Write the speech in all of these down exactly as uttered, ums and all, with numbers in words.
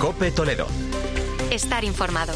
COPE Toledo. Estar informado.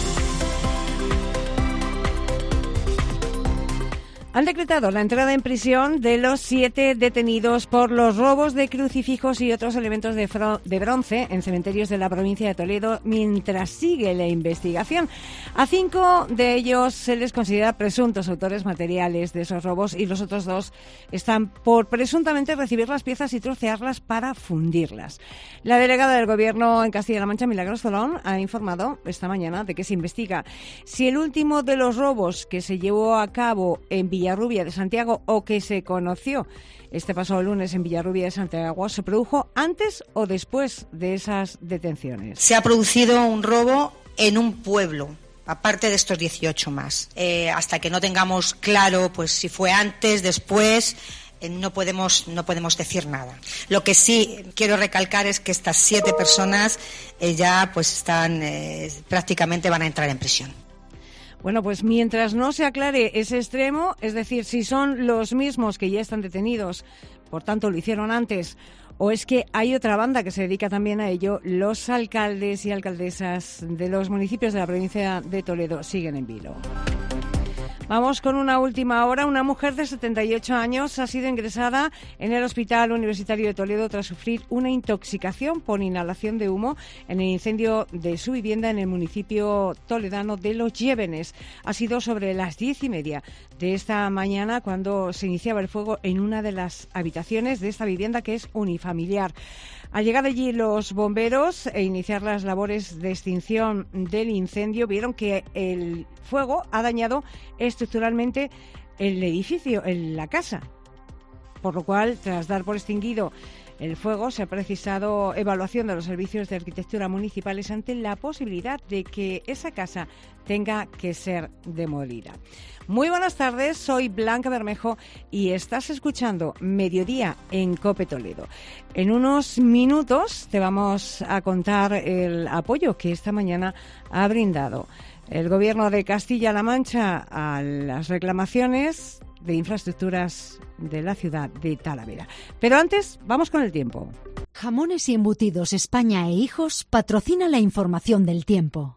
Han decretado la entrada en prisión de los siete detenidos por los robos de crucifijos y otros elementos de, fro- de bronce en cementerios de la provincia de Toledo mientras sigue la investigación. A cinco de ellos se les considera presuntos autores materiales de esos robos y los otros dos están por presuntamente recibir las piezas y trocearlas para fundirlas. La delegada del Gobierno en Castilla-La Mancha, Milagros Zolón, ha informado esta mañana de que se investiga si el último de los robos que se llevó a cabo en Villarrubia de Santiago o que se conoció este pasado lunes en Villarrubia de Santiago se produjo antes o después de esas detenciones. Se ha producido un robo en un pueblo, aparte de estos dieciocho más. Eh, hasta que no tengamos claro pues si fue antes, después, eh, no podemos no podemos decir nada. Lo que sí quiero recalcar es que estas siete personas eh, ya pues están eh, prácticamente van a entrar en prisión. Bueno, pues mientras no se aclare ese extremo, es decir, si son los mismos que ya están detenidos, por tanto lo hicieron antes, o es que hay otra banda que se dedica también a ello, los alcaldes y alcaldesas de los municipios de la provincia de Toledo siguen en vilo. Vamos con una última hora. Una mujer de setenta y ocho años ha sido ingresada en el Hospital Universitario de Toledo tras sufrir una intoxicación por inhalación de humo en el incendio de su vivienda en el municipio toledano de Los Llévenes. Ha sido sobre las diez y media de esta mañana cuando se iniciaba el fuego en una de las habitaciones de esta vivienda que es unifamiliar. Al llegar allí los bomberos e iniciar las labores de extinción del incendio, vieron que el fuego ha dañado estructuralmente el edificio, en la casa. Por lo cual, tras dar por extinguido el fuego, se ha precisado evaluación de los servicios de arquitectura municipales ante la posibilidad de que esa casa tenga que ser demolida. Muy buenas tardes, soy Blanca Bermejo y estás escuchando Mediodía en COPE Toledo. En unos minutos te vamos a contar el apoyo que esta mañana ha brindado el Gobierno de Castilla-La Mancha a las reclamaciones de infraestructuras de la ciudad de Talavera. Pero antes, vamos con el tiempo. Jamones y Embutidos España e Hijos patrocina la información del tiempo.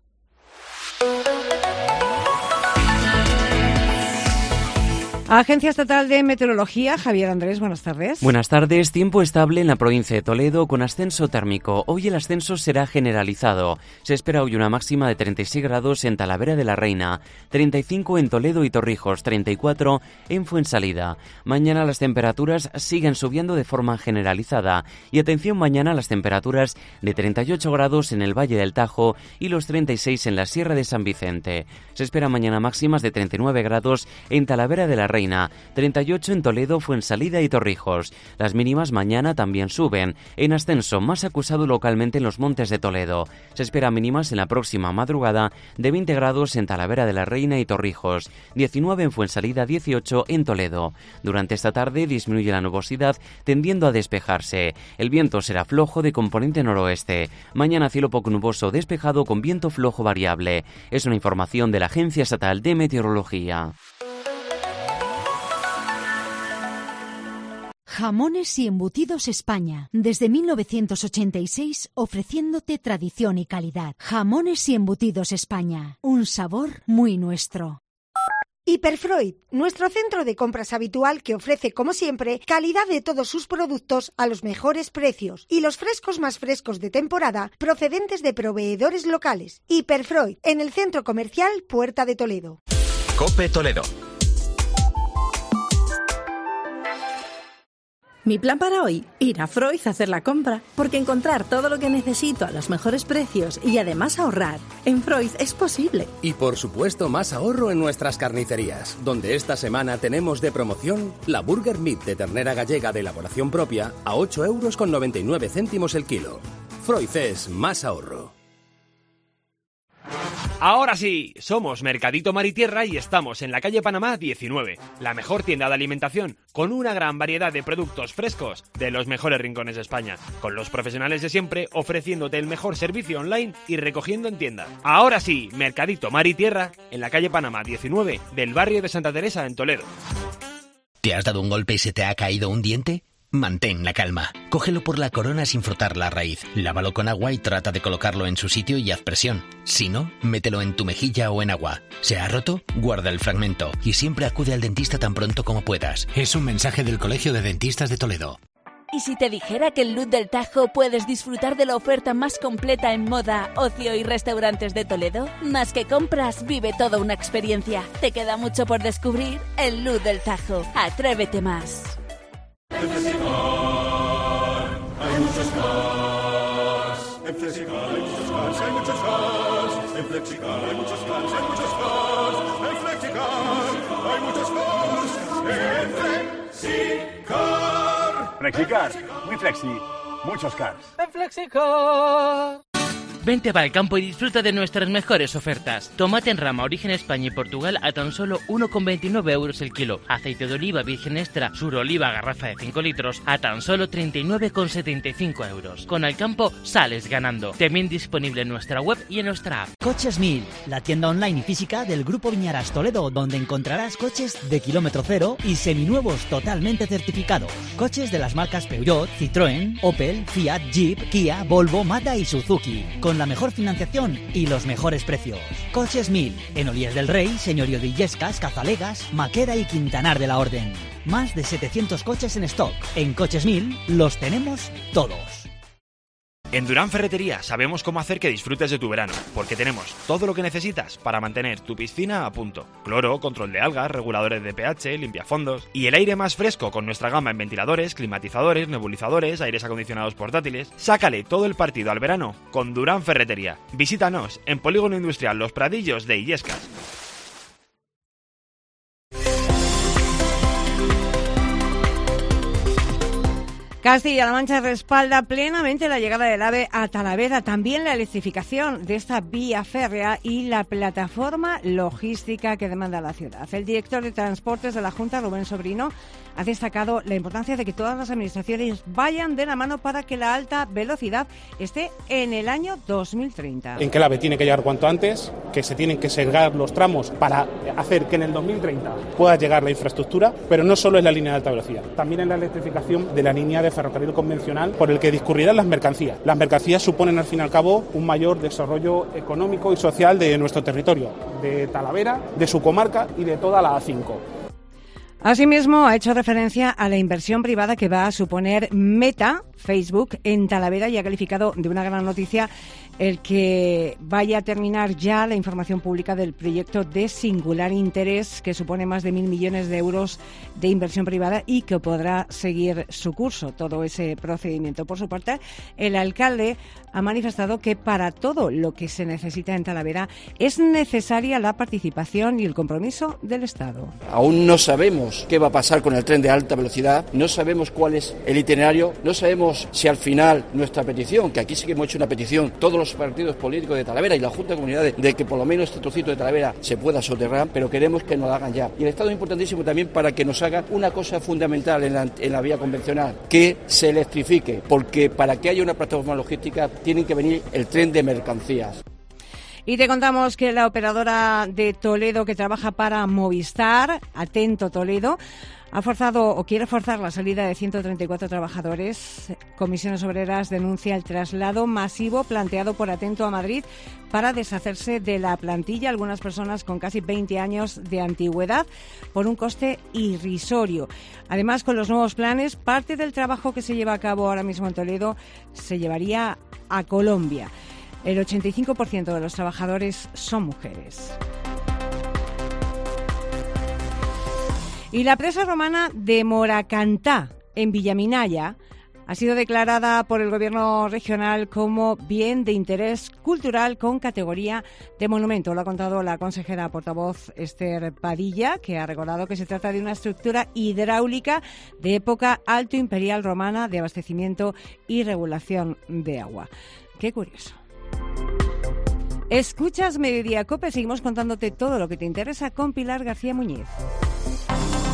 Agencia Estatal de Meteorología, Javier Andrés, buenas tardes. Buenas tardes. Tiempo estable en la provincia de Toledo con ascenso térmico. Hoy el ascenso será generalizado. Se espera hoy una máxima de treinta y seis grados en Talavera de la Reina, treinta y cinco en Toledo y Torrijos, treinta y cuatro en Fuensalida. Mañana las temperaturas siguen subiendo de forma generalizada. Y atención, mañana las temperaturas de treinta y ocho grados en el Valle del Tajo y los treinta y seis en la Sierra de San Vicente. Se espera mañana máximas de treinta y nueve grados en Talavera de la Reina, treinta y ocho en Toledo, Fuensalida y Torrijos. Las mínimas mañana también suben, en ascenso más acusado localmente en los montes de Toledo. Se espera mínimas en la próxima madrugada de veinte grados en Talavera de la Reina y Torrijos, diecinueve en Fuensalida, dieciocho en Toledo. Durante esta tarde disminuye la nubosidad tendiendo a despejarse. El viento será flojo de componente noroeste. Mañana cielo poco nuboso despejado con viento flojo variable. Es una información de la Agencia Estatal de Meteorología. Jamones y Embutidos España, desde mil novecientos ochenta y seis ofreciéndote tradición y calidad. Jamones y Embutidos España, un sabor muy nuestro. Hiperfreud, nuestro centro de compras habitual que ofrece, como siempre, calidad de todos sus productos a los mejores precios y los frescos más frescos de temporada procedentes de proveedores locales. Hiperfreud, en el centro comercial Puerta de Toledo. COPE Toledo. Mi plan para hoy, ir a Freud a hacer la compra, porque encontrar todo lo que necesito a los mejores precios y además ahorrar en Freud es posible. Y por supuesto más ahorro en nuestras carnicerías, donde esta semana tenemos de promoción la Burger Meat de ternera gallega de elaboración propia a ocho euros con noventa y nueve céntimos el kilo. Freud es más ahorro. Ahora sí, somos Mercadito Mar y Tierra y estamos en la calle Panamá diecinueve, la mejor tienda de alimentación, con una gran variedad de productos frescos de los mejores rincones de España, con los profesionales de siempre ofreciéndote el mejor servicio online y recogiendo en tienda. Ahora sí, Mercadito Mar y Tierra, en la calle Panamá diecinueve del barrio de Santa Teresa en Toledo. ¿Te has dado un golpe y se te ha caído un diente? Mantén la calma. Cógelo por la corona sin frotar la raíz. Lávalo con agua y trata de colocarlo en su sitio y haz presión. Si no, mételo en tu mejilla o en agua. ¿Se ha roto? Guarda el fragmento y siempre acude al dentista tan pronto como puedas. Es un mensaje del Colegio de Dentistas de Toledo. ¿Y si te dijera que en Luz del Tajo puedes disfrutar de la oferta más completa en moda, ocio y restaurantes de Toledo? Más que compras, vive toda una experiencia. Te queda mucho por descubrir en Luz del Tajo. Atrévete más. En Flexicar hay muchos cars. En Flexicar hay muchos cars, hay muchos cars. En Flexicar hay muchos cars, hay muchos cars. En Flexicar hay muchos cars. En Flexicar. Flexicar, muy flexi, muchos cars. En Flexicar. Vente para el campo y disfruta de nuestras mejores ofertas. Tomate en rama origen España y Portugal a tan solo uno con veintinueve euros el kilo. Aceite de oliva virgen extra sur oliva garrafa de cinco litros a tan solo treinta y nueve con setenta y cinco euros. Con el campo sales ganando. También disponible en nuestra web y en nuestra app. Coches Mil, la tienda online y física del Grupo Viñaras Toledo, donde encontrarás coches de kilómetro cero y seminuevos totalmente certificados. Coches de las marcas Peugeot, Citroën, Opel, Fiat, Jeep, Kia, Volvo, Mazda y Suzuki. Con la mejor financiación y los mejores precios. Coches Mil, en Olías del Rey, Señorío de Illescas, Cazalegas, Maqueda y Quintanar de la Orden. Más de setecientos coches en stock. En Coches Mil los tenemos todos. En Durán Ferretería sabemos cómo hacer que disfrutes de tu verano, porque tenemos todo lo que necesitas para mantener tu piscina a punto. Cloro, control de algas, reguladores de pH, limpiafondos y el aire más fresco con nuestra gama en ventiladores, climatizadores, nebulizadores, aires acondicionados portátiles. Sácale todo el partido al verano con Durán Ferretería. Visítanos en Polígono Industrial Los Pradillos de Illescas. Castilla-La Mancha respalda plenamente la llegada del AVE a Talavera, también la electrificación de esta vía férrea y la plataforma logística que demanda la ciudad. El director de Transportes de la Junta, Rubén Sobrino, ha destacado la importancia de que todas las administraciones vayan de la mano para que la alta velocidad esté en el año dos mil treinta. En que el AVE tiene que llegar cuanto antes, que se tienen que segregar los tramos para hacer que en el dos mil treinta pueda llegar la infraestructura, pero no solo es la línea de alta velocidad, también es la electrificación de la línea de ferrocarril convencional por el que discurrirán las mercancías. Las mercancías suponen al fin y al cabo un mayor desarrollo económico y social de nuestro territorio, de Talavera, de su comarca y de toda la A cinco. Asimismo, ha hecho referencia a la inversión privada que va a suponer Meta, Facebook, en Talavera y ha calificado de una gran noticia el que vaya a terminar ya la información pública del proyecto de singular interés que supone más de mil millones de euros de inversión privada y que podrá seguir su curso, todo ese procedimiento. Por su parte, el alcalde ha manifestado que para todo lo que se necesita en Talavera es necesaria la participación y el compromiso del Estado. Aún no sabemos qué va a pasar con el tren de alta velocidad, no sabemos cuál es el itinerario, no sabemos si al final nuestra petición, que aquí sí que hemos hecho una petición, todos los partidos políticos de Talavera y la Junta de Comunidades, de que por lo menos este trocito de Talavera se pueda soterrar, pero queremos que nos lo hagan ya. Y el Estado es importantísimo también para que nos haga una cosa fundamental en la, en la vía convencional, que se electrifique, porque para que haya una plataforma logística tiene que venir el tren de mercancías. Y te contamos que la operadora de Toledo que trabaja para Movistar, Atento Toledo, ha forzado o quiere forzar la salida de ciento treinta y cuatro trabajadores. Comisiones Obreras denuncia el traslado masivo planteado por Atento a Madrid para deshacerse de la plantilla, algunas personas con casi veinte años de antigüedad, por un coste irrisorio. Además, con los nuevos planes, parte del trabajo que se lleva a cabo ahora mismo en Toledo se llevaría a Colombia. El ochenta y cinco por ciento de los trabajadores son mujeres. Y la presa romana de Moracantá, en Villaminaya, ha sido declarada por el Gobierno regional como bien de interés cultural con categoría de monumento. Lo ha contado la consejera portavoz Esther Padilla, que ha recordado que se trata de una estructura hidráulica de época alto imperial romana de abastecimiento y regulación de agua. Qué curioso. Escuchas Mediodía Cope, seguimos contándote todo lo que te interesa con Pilar García Muñiz.